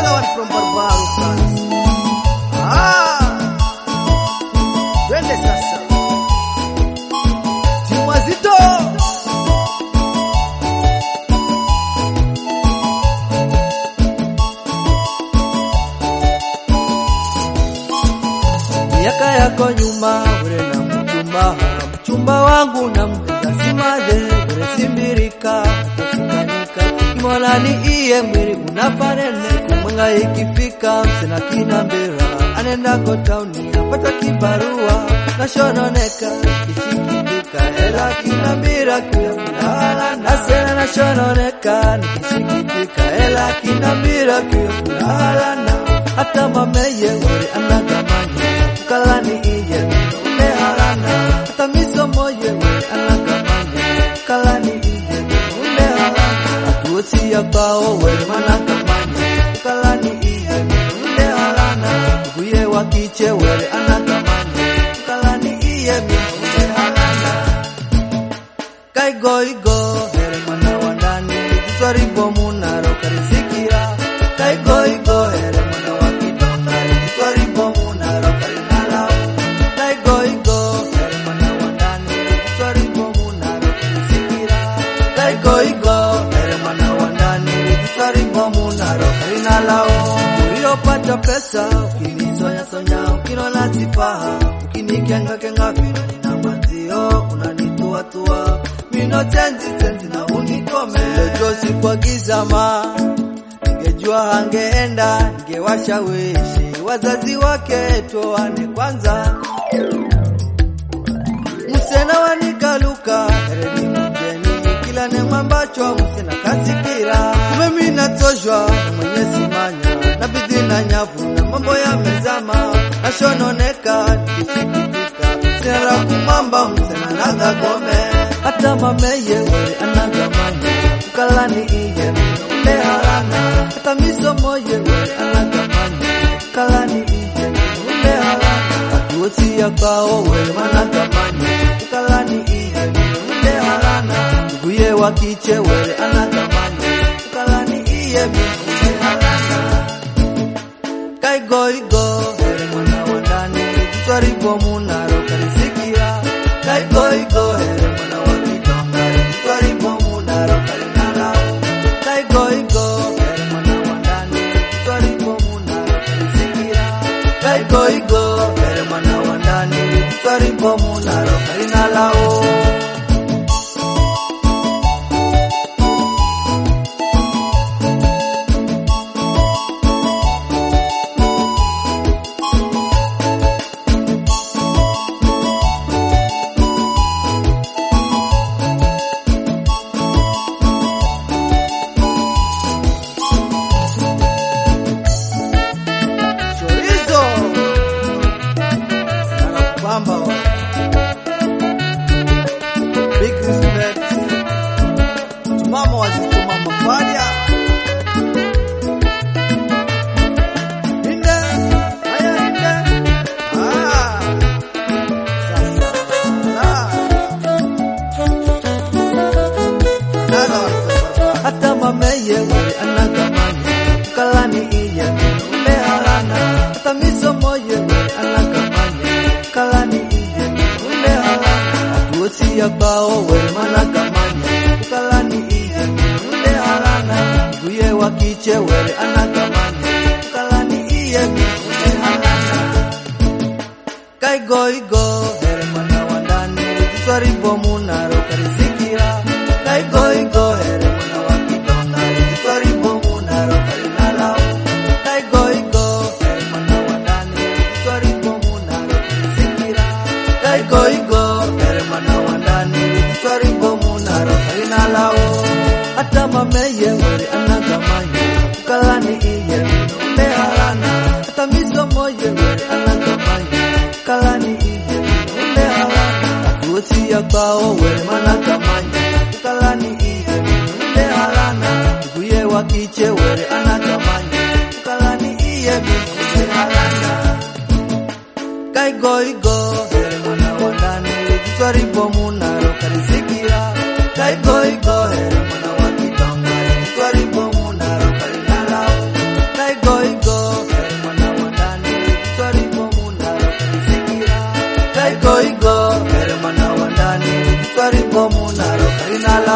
Another one from Barbaro, France. Twende sasa. Chimwazito. Miaka yako nyuma ure na mchumba wangu na mpenda simadhe ure simbirika kufukanika kimona ni iye mwiri unafanene kumwenga ikifika msena kinambira anenda kotauni apata kibarua na shononeka nikishikipika hela kinambira kila kulala nasena na shononeka nikishikipika hela kinambira kila kulala na hata mameye ure anagamanya kalani iye ule halana hata misomo yewe anagamanya kalani iye ule halana atuosi ya bao wewe managamanya kalani iye ule halana kuye wakiche wewe anagamanya kalani iye ule halana kai goigo here mwana wa ndani kiswari bomu naro karisikira kai goigo here mwana wa kidonga kiswari bomu naro Pata pesa ukinisonya sonya ukinola sifaha ukinikenga kenga vino nina mwazio unanitua tua mino tenzi na unikome josi kwa gizama ningejua hangeenda ningewashawishi wazazi wake tuoane kwanza musena wanikaluka ereni mjeni kila nema ambacho musena kasikira kumemi natozwa na mwenye simanya na bidhi na nyavu na mambo ya mezama nashononeka nikishikipika sera kumamba msena naga gome hata mameye wale anagamanya ukalani iye ule halana hata misomo ye wale anagamanya ukalani iye ule halana atuosi ya kao wale managamanya ukalani iye ule halana kuye wakiche wale anagamanya ukalani iye ule halana kai goigo here mwana wa ndani kiswari bomu naro karisikia kai goigo here mwana wa kidonga kiswari bomu naro karinala kai goigo here mwana wa ndani kiswari bomu naro karisikia kai goigo here mwana wa ndani kiswari bomu naro karinala big respect mama wazito mama Fadia inde haya inde sasa hata mameye wale anagamanya kalani iye ule halana hata misomo ye wale anagamanya kalani iye ule halana atuosi ya bao wale managamanya kalani iye ule halana kuye wakiche wale anagamanya kalani iye ule halana kai goigo here mwana wa ndani kiswari bomu naro karisikira kai goigo here mwana wa kidonga kiswari bomu naro karinala kai goigo here mwana wa ndani kiswari bomu naro karisikira kai goigo here mwana wa ndani kiswari bomu naro karinala hata mameye wale anagamanya kalani iye ule halana hata misomo ye wale anagamanya kalani iye ule halana atuosi ya bao wale managamanya kalani iye ule halana kuye wakiche wale anagamanya kalani iye ule halana kai goigo here mwana wa ndani kiswari bomu naro karisikira kai goigo here mwana wa kidonga kiswari bomu naro karinala kai goigo komunaro karinala